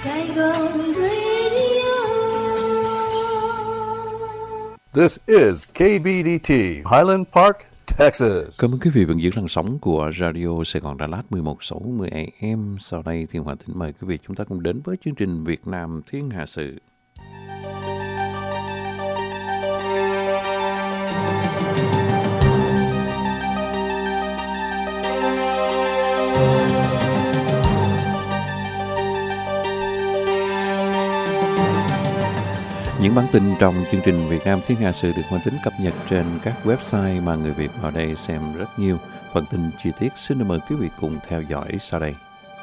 Saigon Radio. This is KBDT, Highland Park, Texas. Cảm ơn quý vị vẫn giữ làn sóng của Radio Sài Gòn Đà Lạt 1160 AM. Sau đây thì Hòa Thịnh mời quý vị chúng ta cùng đến với chương trình Việt Nam Thiên Hà Sự. Những bản tin trong chương trình Việt Nam Thiên Hà Sự được Hoàng Tính cập nhật trên các website mà người Việt vào đây xem rất nhiều. Phần tin chi tiết xin mời quý vị cùng theo dõi sau đây.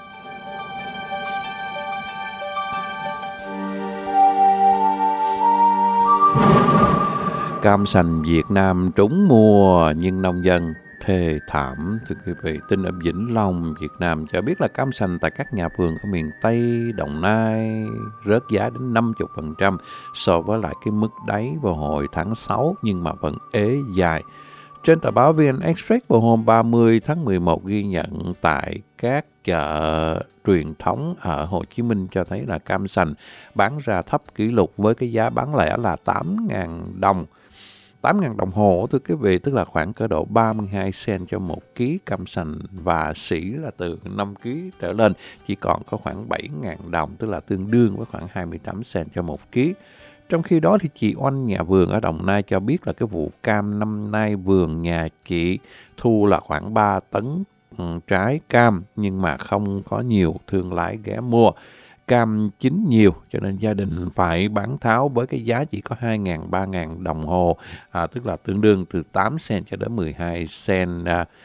Cam sành Việt Nam trúng mùa nhưng nông dân thê thảm. Thưa quý vị, tin ở Vĩnh Long, Việt Nam cho biết là cam sành tại các nhà vườn ở miền Tây, Đồng Nai rớt giá đến 50% so với lại cái mức đáy vào hồi tháng 6 nhưng mà vẫn ế dài. Trên tờ báo VN Express vào hôm 30 tháng 11 ghi nhận tại các chợ truyền thống ở Hồ Chí Minh cho thấy là cam sành bán ra thấp kỷ lục với cái giá bán lẻ là 8.000 đồng. 8.000 đồng hồ thưa quý vị, tức là khoảng cỡ độ 32 cent cho 1 ký cam sành, và sỉ là từ 5 ký trở lên chỉ còn có khoảng 7.000 đồng, tức là tương đương với khoảng 28 cent cho 1 ký. Trong khi đó thì chị Oanh nhà vườn ở Đồng Nai cho biết là cái vụ cam năm nay vườn nhà chị thu là khoảng 3 tấn trái cam nhưng mà không có nhiều thương lái ghé mua. Cam chín nhiều cho nên gia đình phải bán tháo với cái giá chỉ có 2.000, 3.000 đồng hồ, tức là tương đương từ 8 cent cho đến 12 cent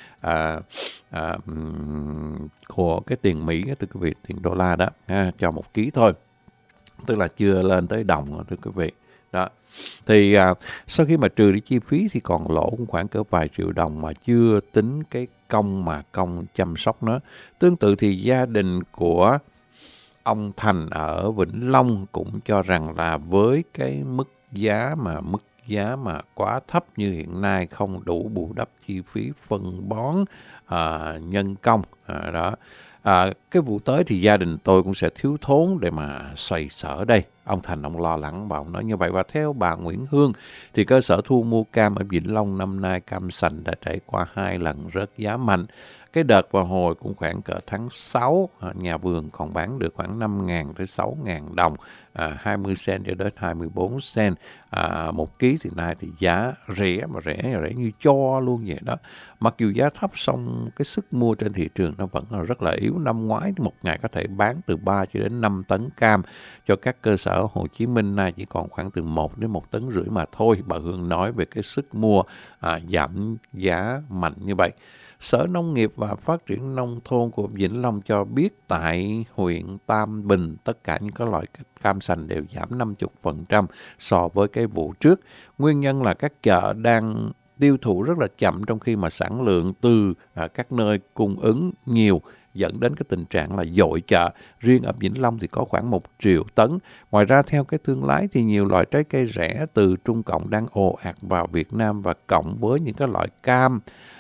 của cái tiền Mỹ, thưa quý vị, tiền đô la đó, cho 1 ký thôi, tức là chưa lên tới đồng, thưa quý vị. Đó. Thì sau khi mà trừ đi chi phí thì còn lỗ cũng khoảng cỡ vài triệu đồng mà chưa tính cái công chăm sóc nó. Tương tự thì gia đình của ông Thành ở Vĩnh Long cũng cho rằng là với cái mức giá mà quá thấp như hiện nay không đủ bù đắp chi phí phân bón, nhân công đó. Cái vụ tới thì gia đình tôi cũng sẽ thiếu thốn để mà xoay sở đây. Ông Thành ông lo lắng và ông nói như vậy. Và theo bà Nguyễn Hương thì cơ sở thu mua cam ở Vĩnh Long năm nay cam sành đã trải qua 2 lần rớt giá mạnh. Cái đợt vào hồi cũng khoảng cỡ tháng 6, nhà vườn còn bán được khoảng 5.000 tới 6.000 đồng, 20 cent cho đến 24 cent. 1 ký thì nay thì giá rẻ như cho luôn vậy đó. Mặc dù giá thấp song cái sức mua trên thị trường nó vẫn là rất là yếu. Năm ngoái một ngày có thể bán từ 3 cho đến 5 tấn cam cho các cơ sở ở Hồ Chí Minh, nay chỉ còn khoảng từ 1 đến 1,5 tấn mà thôi. Bà Hương nói về cái sức mua giảm giá mạnh như vậy. Sở Nông nghiệp và Phát triển Nông thôn của Vĩnh Long cho biết tại huyện Tam Bình tất cả những cái loại cam sành đều giảm 50% so với cái vụ trước. Nguyên nhân là các chợ đang tiêu thụ rất là chậm trong khi mà sản lượng từ các nơi cung ứng nhiều, dẫn đến cái tình trạng là dội chợ. Riêng ở Vĩnh Long thì có khoảng 1 triệu tấn. Ngoài ra theo cái thương lái thì nhiều loại trái cây rẻ từ Trung Cộng đang ồ ạt vào Việt Nam, và cộng với những cái loại cam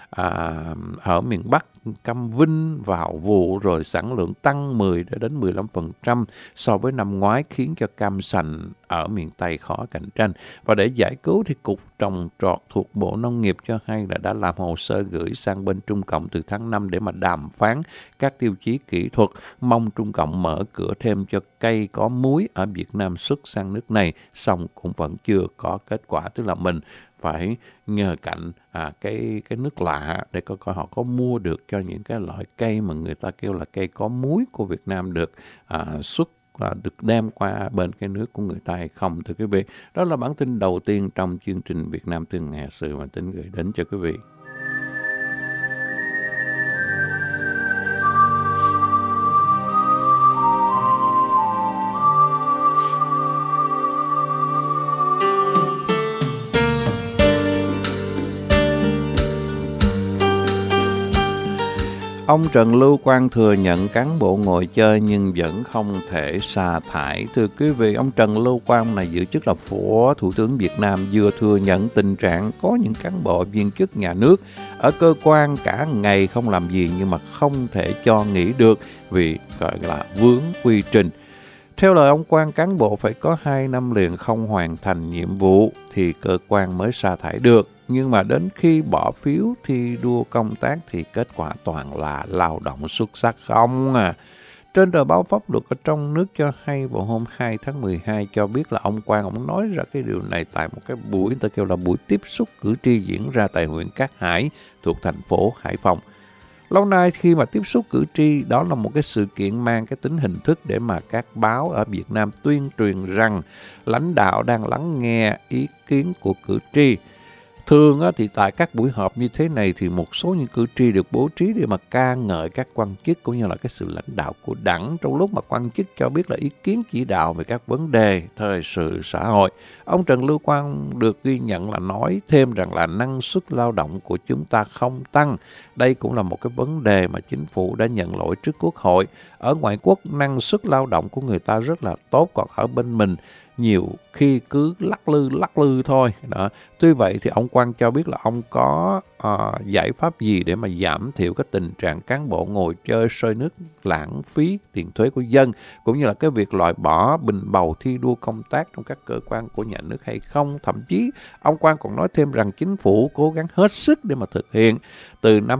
ở miền Bắc, cam Vinh vào vụ rồi sản lượng tăng 10 đến 15% so với năm ngoái, khiến cho cam sành ở miền Tây khó cạnh tranh. Và để giải cứu thì Cục Trồng trọt thuộc Bộ Nông nghiệp cho hay là đã làm hồ sơ gửi sang bên Trung Cộng từ tháng 5 để mà đàm phán các tiêu chí kỹ thuật, mong Trung Cộng mở cửa thêm cho cây có múi ở Việt Nam xuất sang nước này, song cũng vẫn chưa có kết quả, tức là mình phải nhờ cạnh cái nước lạ để coi họ có mua được cho những cái loại cây mà người ta kêu là cây có múi của Việt Nam được xuất được đem qua bên cái nước của người ta hay không, thưa quý vị. Đó là bản tin đầu tiên trong chương trình Việt Nam Thiên Hà Sự mà Tính gửi đến cho quý vị. Ông Trần Lưu Quang thừa nhận cán bộ ngồi chơi nhưng vẫn không thể sa thải. Thưa quý vị, ông Trần Lưu Quang này giữ chức là Phó Thủ tướng Việt Nam vừa thừa nhận tình trạng có những cán bộ viên chức nhà nước ở cơ quan cả ngày không làm gì nhưng mà không thể cho nghỉ được vì gọi là vướng quy trình. Theo lời ông Quang, cán bộ phải có 2 năm liền không hoàn thành nhiệm vụ thì cơ quan mới sa thải được. Nhưng mà đến khi bỏ phiếu thi đua công tác thì kết quả toàn là lao động xuất sắc không à. Trên tờ báo Pháp Luật ở trong nước cho hay vào hôm 2 tháng 12 cho biết là ông Quang ông nói ra cái điều này tại một cái buổi, người ta kêu là buổi tiếp xúc cử tri diễn ra tại huyện Cát Hải thuộc thành phố Hải Phòng. Lâu nay khi mà tiếp xúc cử tri, đó là một cái sự kiện mang cái tính hình thức để mà các báo ở Việt Nam tuyên truyền rằng lãnh đạo đang lắng nghe ý kiến của cử tri. Thường thì tại các buổi họp như thế này thì một số những cử tri được bố trí để mà ca ngợi các quan chức cũng như là cái sự lãnh đạo của đảng trong lúc mà quan chức cho biết là ý kiến chỉ đạo về các vấn đề thời sự xã hội. Ông Trần Lưu Quang được ghi nhận là nói thêm rằng là năng suất lao động của chúng ta không tăng. Đây cũng là một cái vấn đề mà chính phủ đã nhận lỗi trước Quốc hội. Ở ngoại quốc năng suất lao động của người ta rất là tốt, còn ở bên mình nhiều khi cứ lắc lư thôi. Đó. Tuy vậy thì ông Quang cho biết là ông có giải pháp gì để mà giảm thiểu cái tình trạng cán bộ ngồi chơi sơi nước lãng phí tiền thuế của dân, cũng như là cái việc loại bỏ bình bầu thi đua công tác trong các cơ quan của nhà nước hay không. Thậm chí ông Quang còn nói thêm rằng chính phủ cố gắng hết sức để mà thực hiện từ năm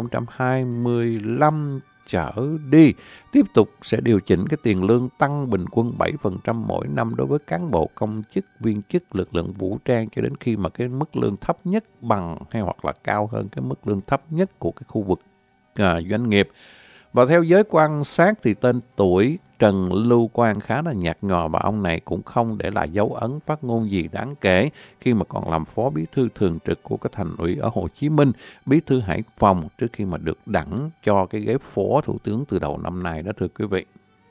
2025 trở đi, tiếp tục sẽ điều chỉnh cái tiền lương tăng bình quân 7% mỗi năm đối với cán bộ công chức, viên chức, lực lượng vũ trang cho đến khi mà cái mức lương thấp nhất bằng hay hoặc là cao hơn cái mức lương thấp nhất của cái khu vực doanh nghiệp. Và theo giới quan sát thì tên tuổi Trần Lưu Quang khá là nhạt nhòa và ông này cũng không để lại dấu ấn phát ngôn gì đáng kể khi mà còn làm phó bí thư thường trực của cái thành ủy ở Hồ Chí Minh, bí thư Hải Phòng trước khi mà được đẳng cho cái ghế phó thủ tướng từ đầu năm nay đó thưa quý vị.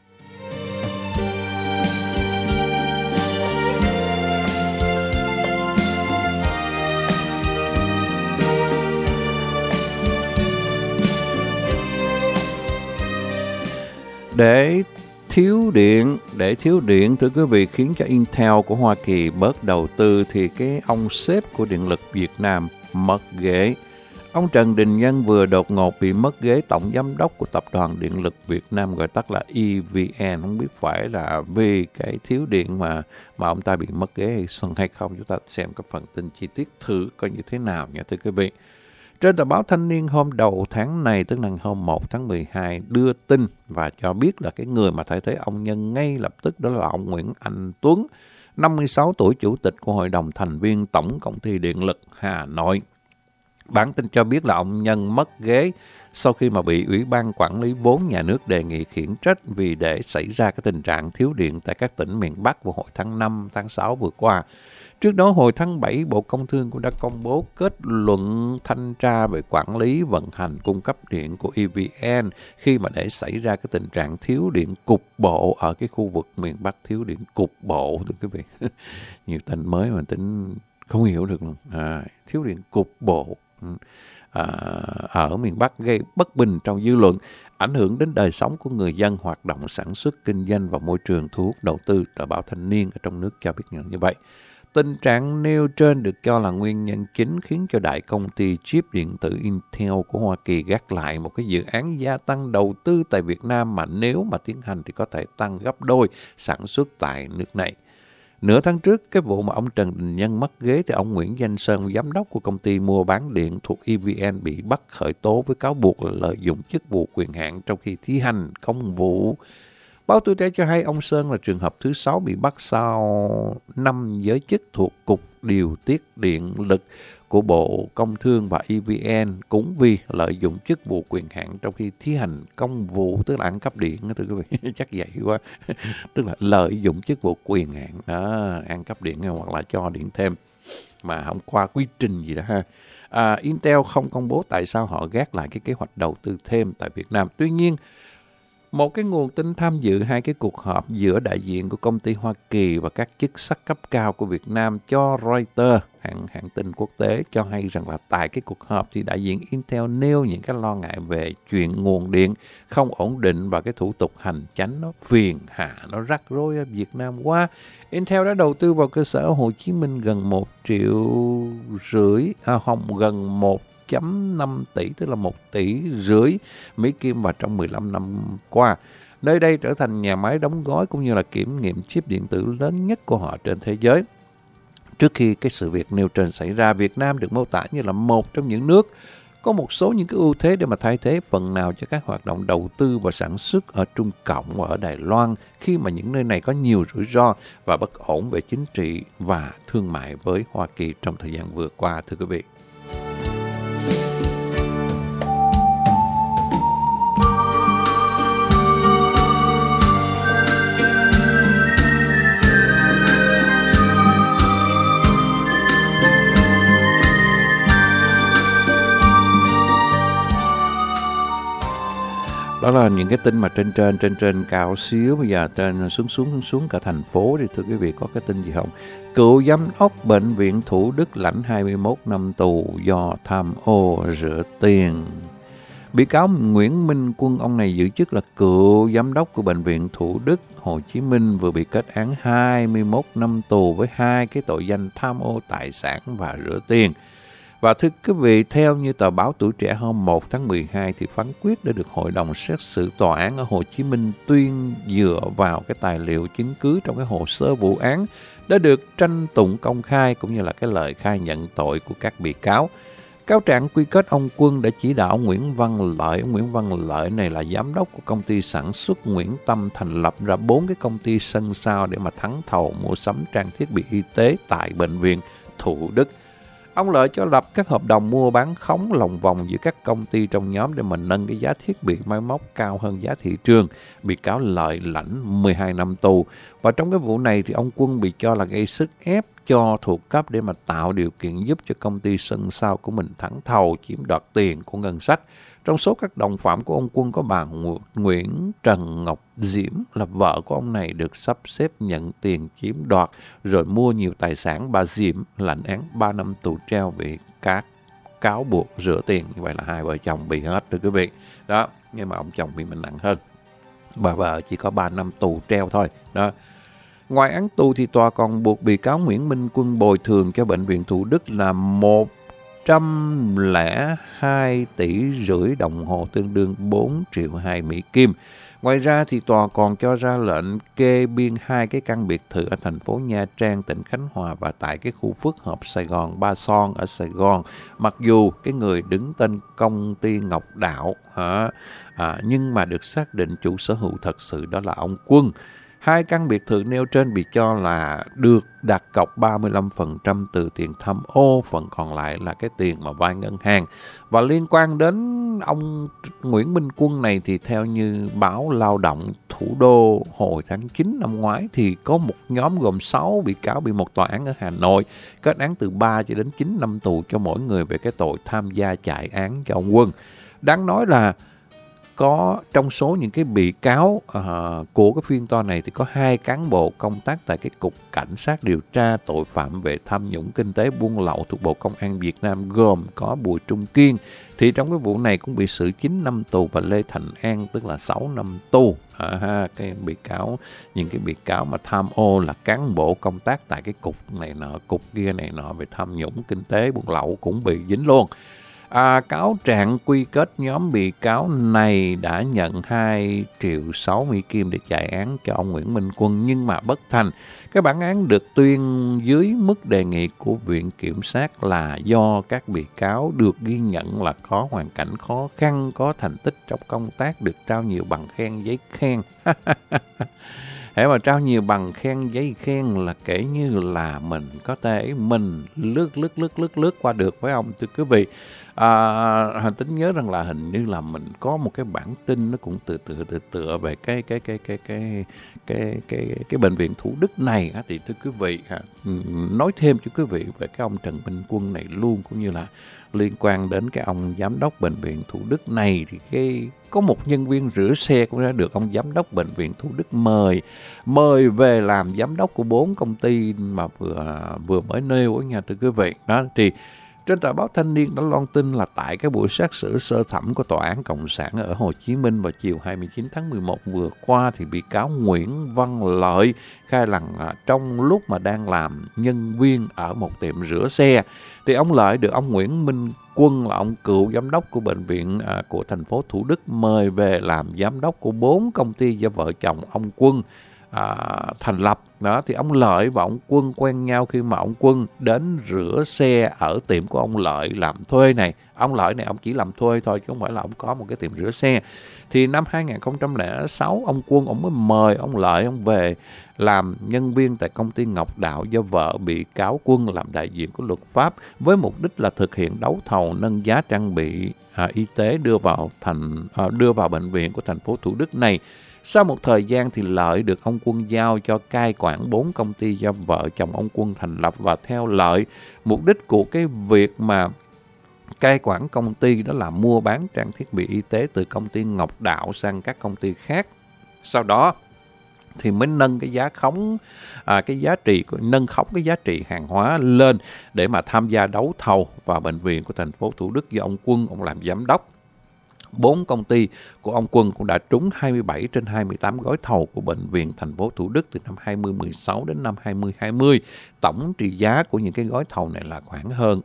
Để thiếu điện thưa quý vị khiến cho Intel của Hoa Kỳ bớt đầu tư thì cái ông sếp của Điện lực Việt Nam mất ghế. Ông Trần Đình Nhân vừa đột ngột bị mất ghế tổng giám đốc của Tập đoàn Điện lực Việt Nam, gọi tắt là EVN. Không biết phải là vì cái thiếu điện mà ông ta bị mất ghế hay không. Chúng ta xem cái phần tin chi tiết thử coi như thế nào nha thưa quý vị. Trên tờ báo Thanh niên hôm đầu tháng này, tức là hôm 1 tháng 12, đưa tin và cho biết là cái người mà thay thế ông Nhân ngay lập tức đó là ông Nguyễn Anh Tuấn, 56 tuổi, chủ tịch của Hội đồng thành viên Tổng Công ty Điện lực Hà Nội. Bản tin cho biết là ông Nhân mất ghế sau khi mà bị Ủy ban Quản lý vốn nhà nước đề nghị khiển trách vì để xảy ra cái tình trạng thiếu điện tại các tỉnh miền Bắc vào hồi tháng 5, tháng 6 vừa qua. Trước đó, hồi tháng 7, Bộ Công Thương cũng đã công bố kết luận thanh tra về quản lý vận hành cung cấp điện của EVN khi mà để xảy ra cái tình trạng thiếu điện cục bộ ở cái khu vực miền Bắc, thiếu điện cục bộ thưa quý vị. Nhiều tên mới mà tính không hiểu được luôn. Thiếu điện cục bộ ở miền Bắc gây bất bình trong dư luận, ảnh hưởng đến đời sống của người dân, hoạt động sản xuất, kinh doanh và môi trường thu hút đầu tư. Tờ báo Thanh niên ở trong nước cho biết như vậy. Tình trạng nêu trên được cho là nguyên nhân chính khiến cho đại công ty chip điện tử Intel của Hoa Kỳ gác lại một cái dự án gia tăng đầu tư tại Việt Nam mà nếu mà tiến hành thì có thể tăng gấp đôi sản xuất tại nước này. Nửa tháng trước, cái vụ mà ông Trần Đình Nhân mất ghế thì ông Nguyễn Danh Sơn, giám đốc của công ty mua bán điện thuộc EVN bị bắt khởi tố với cáo buộc là lợi dụng chức vụ quyền hạn trong khi thi hành công vụ. Báo Tuổi Trẻ cho hay ông Sơn là trường hợp thứ 6 bị bắt sau 5 giới chức thuộc Cục Điều tiết Điện lực của Bộ Công Thương và EVN cũng vì lợi dụng chức vụ quyền hạn trong khi thi hành công vụ, tức là ăn cắp điện đó, thưa quý vị. Chắc vậy quá. Tức là lợi dụng chức vụ quyền hạn đó, ăn cắp điện hoặc là cho điện thêm mà không qua quy trình gì đó ha. Intel không công bố tại sao họ gác lại cái kế hoạch đầu tư thêm tại Việt Nam. Tuy nhiên, một cái nguồn tin tham dự hai cái cuộc họp giữa đại diện của công ty Hoa Kỳ và các chức sắc cấp cao của Việt Nam cho Reuters, hãng tin quốc tế, cho hay rằng là tại cái cuộc họp thì đại diện Intel nêu những cái lo ngại về chuyện nguồn điện không ổn định và cái thủ tục hành chánh nó phiền hà, nó rắc rối ở Việt Nam quá. Intel đã đầu tư vào cơ sở ở Hồ Chí Minh gần 1,5 triệu, gần 1,5 tỷ, tức là 1,5 tỷ Mỹ Kim và trong 15 năm qua. Nơi đây trở thành nhà máy đóng gói cũng như là kiểm nghiệm chip điện tử lớn nhất của họ trên thế giới. Trước khi cái sự việc nêu trên xảy ra, Việt Nam được mô tả như là một trong những nước có một số những cái ưu thế để mà thay thế phần nào cho các hoạt động đầu tư và sản xuất ở Trung Cộng và ở Đài Loan, khi mà những nơi này có nhiều rủi ro và bất ổn về chính trị và thương mại với Hoa Kỳ trong thời gian vừa qua, thưa quý vị. Đó là những cái tin mà trên cao xíu, bây giờ trên xuống cả thành phố đi, thưa quý vị. Có cái tin gì không? Cựu giám đốc bệnh viện Thủ Đức lãnh 21 năm tù do tham ô rửa tiền. Bị cáo Nguyễn Minh Quân, ông này giữ chức là cựu giám đốc của bệnh viện Thủ Đức, Hồ Chí Minh, vừa bị kết án 21 năm tù với 2 cái tội danh tham ô tài sản và rửa tiền. Và thưa quý vị, theo như tờ báo Tuổi Trẻ hôm 1 tháng 12 thì phán quyết đã được Hội đồng xét xử tòa án ở Hồ Chí Minh tuyên dựa vào cái tài liệu chứng cứ trong cái hồ sơ vụ án đã được tranh tụng công khai cũng như là cái lời khai nhận tội của các bị cáo. Cáo trạng quy kết ông Quân đã chỉ đạo Nguyễn Văn Lợi. Nguyễn Văn Lợi này là giám đốc của công ty sản xuất Nguyễn Tâm thành lập ra 4 cái công ty sân sau để mà thắng thầu mua sắm trang thiết bị y tế tại bệnh viện Thủ Đức. Ông Lợi cho lập các hợp đồng mua bán khống lòng vòng giữa các công ty trong nhóm để mà nâng cái giá thiết bị máy móc cao hơn giá thị trường. Bị cáo Lợi lãnh 12 năm tù. Và trong cái vụ này thì ông Quân bị cho là gây sức ép cho thuộc cấp để mà tạo điều kiện giúp cho công ty sân sau của mình thắng thầu chiếm đoạt tiền của ngân sách. Trong số các đồng phạm của ông Quân có bà Nguyễn Trần Ngọc Diễm là vợ của ông này được sắp xếp nhận tiền chiếm đoạt rồi mua nhiều tài sản. Bà Diễm lãnh án 3 năm tù treo vì các cáo buộc rửa tiền. Như vậy là hai vợ chồng bị hết, thưa quý vị. Đó, nhưng mà ông chồng bị mình nặng hơn. Bà vợ chỉ có 3 năm tù treo thôi. Đó. Ngoài án tù thì tòa còn buộc bị cáo Nguyễn Minh Quân bồi thường cho bệnh viện Thủ Đức là 102,5 tỷ đồng hồ, tương đương 4,2 triệu Mỹ Kim. Ngoài ra thì tòa còn cho ra lệnh kê biên 2 cái căn biệt thự ở thành phố Nha Trang, tỉnh Khánh Hòa và tại cái khu phức hợp Sài Gòn Ba Son ở Sài Gòn. Mặc dù cái người đứng tên công ty Ngọc Đạo nhưng mà được xác định chủ sở hữu thật sự đó là ông Quân. 2 căn biệt thự nêu trên bị cho là được đặt cọc 35% từ tiền tham ô, phần còn lại là cái tiền mà vay ngân hàng. Và liên quan đến ông Nguyễn Minh Quân này thì theo như báo Lao động Thủ đô hồi tháng 9 năm ngoái thì có một nhóm gồm 6 bị cáo bị một tòa án ở Hà Nội kết án từ 3 cho đến 9 năm tù cho mỗi người về cái tội tham gia chạy án cho ông Quân. Đáng nói là có trong số những cái bị cáo của cái phiên tòa này thì có 2 cán bộ công tác tại cái Cục Cảnh sát điều tra tội phạm về tham nhũng kinh tế buôn lậu thuộc Bộ Công an Việt Nam, gồm có Bùi Trung Kiên. Thì trong cái vụ này cũng bị xử 9 năm tù và Lê Thành An tức là 6 năm tù. Cái bị cáo, những cái bị cáo mà tham ô là cán bộ công tác tại cái cục này nọ, cục kia này nọ về tham nhũng kinh tế buôn lậu cũng bị dính luôn. Cáo trạng quy kết nhóm bị cáo này đã nhận 2,6 triệu Mỹ Kim để chạy án cho ông Nguyễn Minh Quân nhưng mà bất thành. Cái bản án được tuyên dưới mức đề nghị của Viện Kiểm sát là do các bị cáo được ghi nhận là có hoàn cảnh khó khăn, có thành tích trong công tác, được trao nhiều bằng khen, giấy khen. Hễ mà trao nhiều bằng khen, giấy khen là kể như là mình có thể mình lướt qua được, phải không thưa quý vị? Hành Tính nhớ rằng là hình như là mình có một cái bản tin nó cũng tựa về cái bệnh viện Thủ Đức này thì thưa quý vị nói thêm cho quý vị về cái ông Trần Minh Quân này luôn, cũng như là liên quan đến cái ông giám đốc bệnh viện Thủ Đức này thì có một nhân viên rửa xe cũng đã được ông giám đốc bệnh viện Thủ Đức mời về làm giám đốc của 4 công ty mà vừa mới nêu ở nhà thưa quý vị. Đó thì Trên tờ báo Thanh niên đã loan tin là tại cái buổi xét xử sơ thẩm của Tòa án Cộng sản ở Hồ Chí Minh vào chiều 29 tháng 11 vừa qua thì bị cáo Nguyễn Văn Lợi khai rằng trong lúc mà đang làm nhân viên ở một tiệm rửa xe thì ông Lợi được ông Nguyễn Minh Quân là ông cựu giám đốc của bệnh viện của thành phố Thủ Đức mời về làm giám đốc của 4 công ty do vợ chồng ông Quân thành lập. Đó thì ông Lợi và ông Quân quen nhau khi mà ông Quân đến rửa xe ở tiệm của ông Lợi làm thuê này. Ông Lợi này ông chỉ làm thuê thôi chứ không phải là ông có một cái tiệm rửa xe. Thì năm 2006 ông Quân ông mới mời ông Lợi ông về làm nhân viên tại công ty Ngọc Đạo do vợ bị cáo Quân làm đại diện của luật pháp với mục đích là thực hiện đấu thầu nâng giá trang bị y tế đưa vào bệnh viện của thành phố Thủ Đức này. Sau một thời gian thì Lợi được ông Quân giao cho cai quản 4 công ty do vợ chồng ông Quân thành lập, và theo Lợi, mục đích của cái việc mà cai quản công ty đó là mua bán trang thiết bị y tế từ công ty Ngọc Đạo sang các công ty khác. Sau đó thì mới nâng cái giá khống nâng khống cái giá trị hàng hóa lên để mà tham gia đấu thầu vào bệnh viện của thành phố Thủ Đức do ông Quân ông làm giám đốc. 4 công ty của ông Quân cũng đã trúng 27 trên 28 gói thầu của bệnh viện thành phố Thủ Đức từ năm 2016 đến năm 2020. Tổng trị giá của những cái gói thầu này là khoảng hơn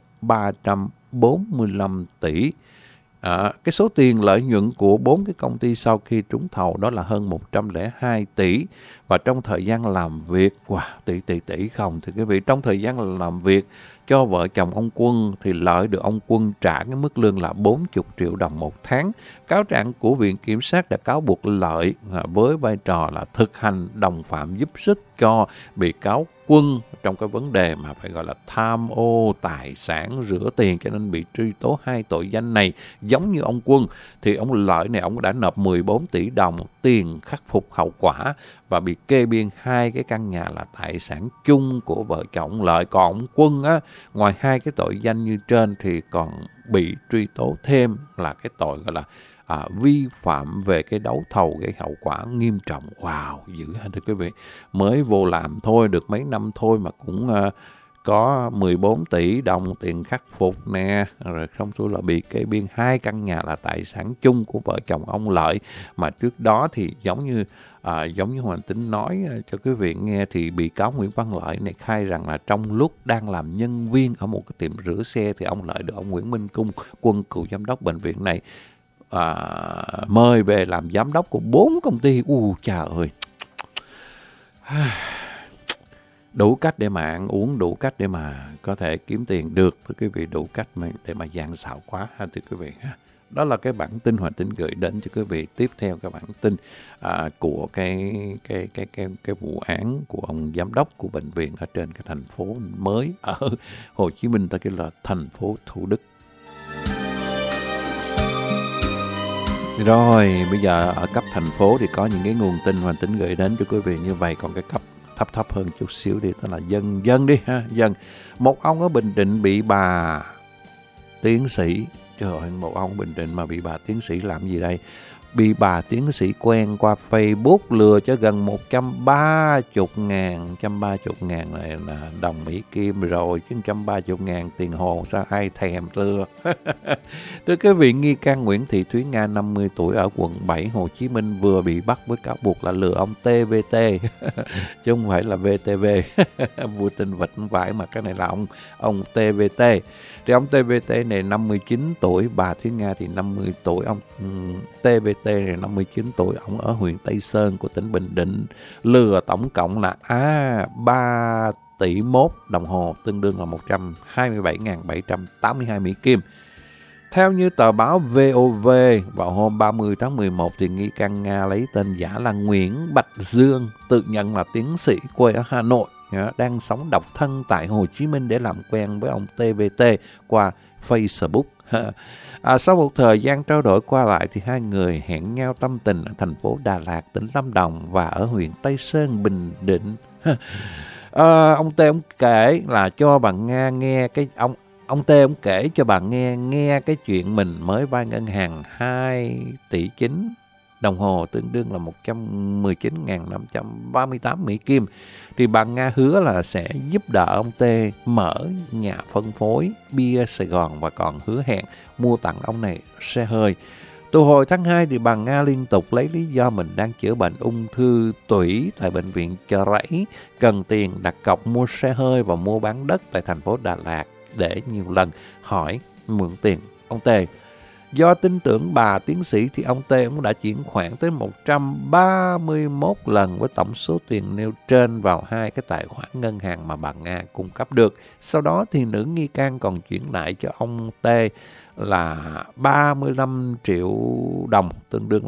345 tỷ. Cái số tiền lợi nhuận của 4 cái công ty sau khi trúng thầu đó là hơn 102 tỷ. Và trong thời gian làm việc, tỷ không, thì quý vị, trong thời gian làm việc cho vợ chồng ông Quân thì Lợi được ông Quân trả cái mức lương là 40 triệu đồng một tháng. Cáo trạng của Viện Kiểm sát đã cáo buộc Lợi với vai trò là thực hành đồng phạm giúp sức cho bị cáo Quân trong cái vấn đề mà phải gọi là tham ô tài sản, rửa tiền, cho nên bị truy tố 2 tội danh này. Giống như ông Quân thì ông Lợi này ông đã nộp 14 tỷ đồng tiền khắc phục hậu quả và bị kê biên 2 cái căn nhà là tài sản chung của vợ chồng Lợi. Còn ông Quân á, ngoài 2 cái tội danh như trên thì còn bị truy tố thêm là cái tội gọi là vi phạm về cái đấu thầu gây hậu quả nghiêm trọng. Wow, dữ hả thưa quý vị. Mới vô làm thôi, được mấy năm thôi mà cũng có 14 tỷ đồng tiền khắc phục nè, rồi không tôi là bị kê biên 2 căn nhà là tài sản chung của vợ chồng ông Lợi. Mà trước đó thì giống như Hoàng Tính nói cho quý vị nghe, thì bị cáo Nguyễn Văn Lợi này khai rằng là trong lúc đang làm nhân viên ở một cái tiệm rửa xe thì ông Lợi được ông Nguyễn Minh Quân cựu giám đốc bệnh viện này mời về làm giám đốc của 4 công ty. Trời ơi, đủ cách để mà ăn uống, đủ cách để mà có thể kiếm tiền được, thưa quý vị, đủ cách để mà gian xảo quá ha thưa quý vị ha. Đó là cái bản tin Hoàng Tính gửi đến cho quý vị. Tiếp theo cái bản tin của cái vụ án của ông giám đốc của bệnh viện ở trên cái thành phố mới ở Hồ Chí Minh, đó là thành phố Thủ Đức. Rồi, bây giờ ở cấp thành phố thì có những cái nguồn tin Hoàng Tính gửi đến cho quý vị như vậy. Còn cái cấp thấp hơn chút xíu đi, đó là dân đi ha, dân. Một ông ở Bình Định bị bà tiến sĩ, trời ơi, một ông Bình Định mà bị bà tiến sĩ làm gì đây? Bị bà tiến sĩ quen qua Facebook lừa cho gần 130.000 này là đồng Mỹ Kim rồi, chứ 130.000 tiền hồ sao ai thèm lừa. Thưa quý vị, nghi can Nguyễn Thị Thúy Nga 50 tuổi ở quận 7 Hồ Chí Minh vừa bị bắt với cáo buộc là lừa ông TVT chứ không phải là VTV. Vua Tinh Vịt không phải, mà cái này là ông TVT. Thì ông TVT này 59 tuổi, bà Thúy Nga thì 50 tuổi. Ông TVT này 59 tuổi, ông ở huyện Tây Sơn của tỉnh Bình Định, lừa tổng cộng là 3 tỷ mốt đồng hồ, tương đương là 127.782 Mỹ Kim. Theo như tờ báo VOV, vào hôm 30 tháng 11 thì nghi can Nga lấy tên giả là Nguyễn Bạch Dương, tự nhận là tiến sĩ quê ở Hà Nội, đang sống độc thân tại Hồ Chí Minh để làm quen với ông TVT qua Facebook. Sau một thời gian trao đổi qua lại thì hai người hẹn nhau tâm tình ở thành phố Đà Lạt, tỉnh Lâm Đồng và ở huyện Tây Sơn, Bình Định. Ông T ông kể là cho bà Nga nghe cái ông T ông kể cho bà nghe cái chuyện mình mới vay ngân hàng 2,9 tỷ đồng hồ, tương đương là 119.538 Mỹ Kim. Thì bà Nga hứa là sẽ giúp đỡ ông T mở nhà phân phối bia Sài Gòn và còn hứa hẹn mua tặng ông này xe hơi. Từ hồi tháng 2 thì bà Nga liên tục lấy lý do mình đang chữa bệnh ung thư tủy tại bệnh viện Chợ Rẫy, cần tiền đặt cọc mua xe hơi và mua bán đất tại thành phố Đà Lạt để nhiều lần hỏi mượn tiền ông T. Do tin tưởng bà tiến sĩ thì ông T cũng đã chuyển khoản tới 131 lần với tổng số tiền nêu trên vào 2 cái tài khoản ngân hàng mà bà Nga cung cấp được. Sau đó thì nữ nghi can còn chuyển lại cho ông T là 35 triệu đồng, tương đương là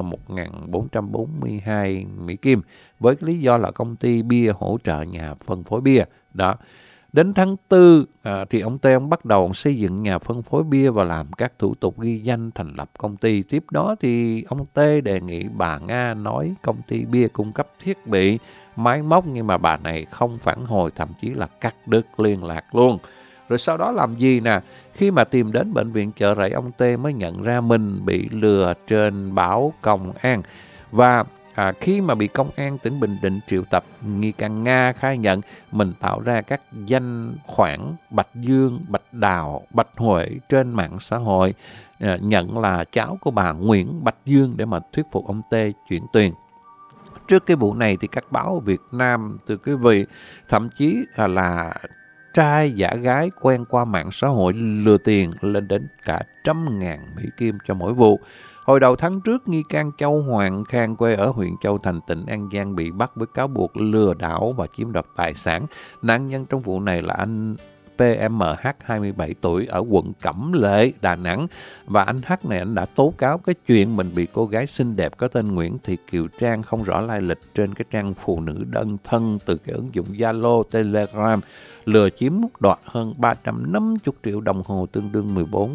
1.442 Mỹ Kim, với cái lý do là công ty bia hỗ trợ nhà phân phối bia. Đó. Đến tháng 4 thì ông T bắt đầu xây dựng nhà phân phối bia và làm các thủ tục ghi danh thành lập công ty. Tiếp đó thì ông T đề nghị bà Nga nói công ty bia cung cấp thiết bị, máy móc, nhưng mà bà này không phản hồi, thậm chí là cắt đứt liên lạc luôn. Rồi sau đó làm gì nè? Khi mà tìm đến bệnh viện Chợ Rẫy, ông T mới nhận ra mình bị lừa trên báo công an. Và khi mà bị công an tỉnh Bình Định triệu tập, nghi can Nga khai nhận mình tạo ra các danh khoản Bạch Dương, Bạch Đào, Bạch Huệ trên mạng xã hội, nhận là cháu của bà Nguyễn Bạch Dương để mà thuyết phục ông T chuyển tiền. Trước cái vụ này thì các báo Việt Nam, từ quý vị, thậm chí là trai giả gái quen qua mạng xã hội lừa tiền lên đến cả 100.000 Mỹ Kim cho mỗi vụ. Hồi đầu tháng trước, nghi can Châu Hoàng Khang quê ở huyện Châu Thành, tỉnh An Giang bị bắt với cáo buộc lừa đảo và chiếm đoạt tài sản. Nạn nhân trong vụ này là anh PMH, 27 tuổi, ở quận Cẩm Lệ, Đà Nẵng. Và anh H này anh đã tố cáo cái chuyện mình bị cô gái xinh đẹp có tên Nguyễn Thị Kiều Trang không rõ lai lịch trên cái trang phụ nữ đơn thân từ cái ứng dụng Zalo, Telegram, lừa chiếm đoạt hơn 350 triệu đồng hồ, tương đương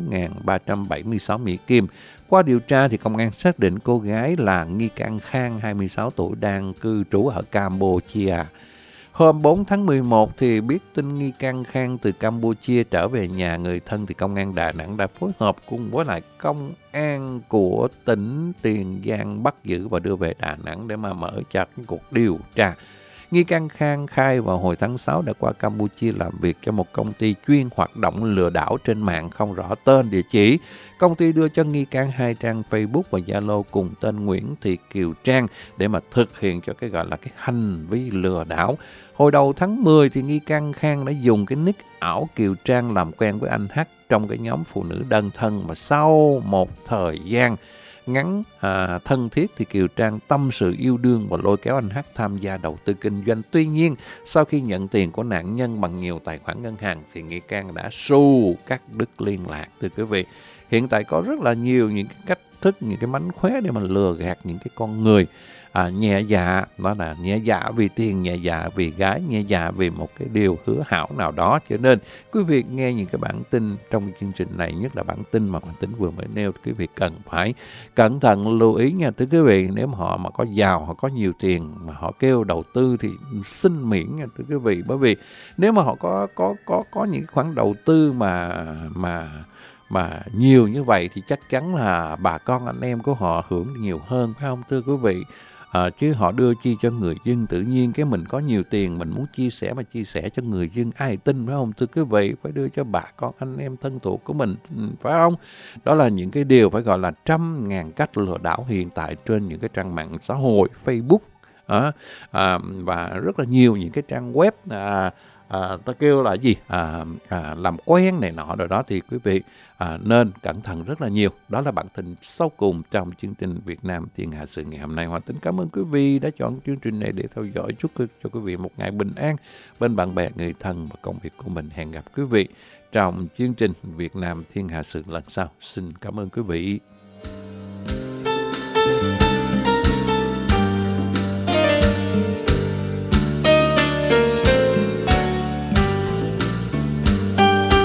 14.376 Mỹ Kim. Qua điều tra thì công an xác định cô gái là nghi can Khang, 26 tuổi, đang cư trú ở Campuchia. Hôm 4 tháng 11 thì biết tin nghi can Khang từ Campuchia trở về nhà người thân thì công an Đà Nẵng đã phối hợp cùng với lại công an của tỉnh Tiền Giang bắt giữ và đưa về Đà Nẵng để mà mở cho cái cuộc điều tra. Nghi can Khang khai vào hồi tháng 6 đã qua Campuchia làm việc cho một công ty chuyên hoạt động lừa đảo trên mạng không rõ tên địa chỉ. Công ty đưa cho nghi can 2 trang Facebook và Zalo cùng tên Nguyễn Thị Kiều Trang để mà thực hiện cho cái gọi là cái hành vi lừa đảo. Hồi đầu tháng 10 thì nghi can Khang đã dùng cái nick ảo Kiều Trang làm quen với anh H trong cái nhóm phụ nữ đơn thân, mà sau một thời gian ngắn thân thiết thì Kiều Trang tâm sự yêu đương và lôi kéo anh H tham gia đầu tư kinh doanh. Tuy nhiên, sau khi nhận tiền của nạn nhân bằng nhiều tài khoản ngân hàng thì nghi can đã cắt đứt liên lạc. Thưa quý vị, hiện tại có rất là nhiều những cái cách thức, những cái mánh khóe để mà lừa gạt những cái con người nhẹ dạ, đó là nhẹ dạ vì tiền, nhẹ dạ vì gái, nhẹ dạ vì một cái điều hứa hảo nào đó. Cho nên quý vị nghe những cái bản tin trong chương trình này, nhất là bản tin mà bản tin vừa mới nêu, quý vị cần phải cẩn thận lưu ý nha. Thưa quý vị, nếu mà họ mà có giàu, họ có nhiều tiền mà họ kêu đầu tư thì xin miễn nha thưa quý vị. Bởi vì nếu mà họ có những khoản đầu tư mà nhiều như vậy thì chắc chắn là bà con anh em của họ hưởng nhiều hơn, phải không thưa quý vị? Chứ họ đưa chi cho người dân, tự nhiên cái mình có nhiều tiền mình muốn chia sẻ mà chia sẻ cho người dân ai tin, phải không thưa quý vị? Phải đưa cho bà con anh em thân thuộc của mình, phải không? Đó là những cái điều phải gọi là 100.000 cách lừa đảo hiện tại trên những cái trang mạng xã hội, Facebook và rất là nhiều những cái trang web ta kêu là gì làm quen này nọ rồi đó, thì quý vị nên cẩn thận rất là nhiều. Đó là bản tin sau cùng trong chương trình Việt Nam Thiên Hạ Sự ngày hôm nay. Hòa Tính cảm ơn quý vị đã chọn chương trình này để theo dõi. Chúc cho quý vị một ngày bình an bên bạn bè, người thân và công việc của mình. Hẹn gặp quý vị trong chương trình Việt Nam Thiên Hạ Sự lần sau. Xin cảm ơn quý vị.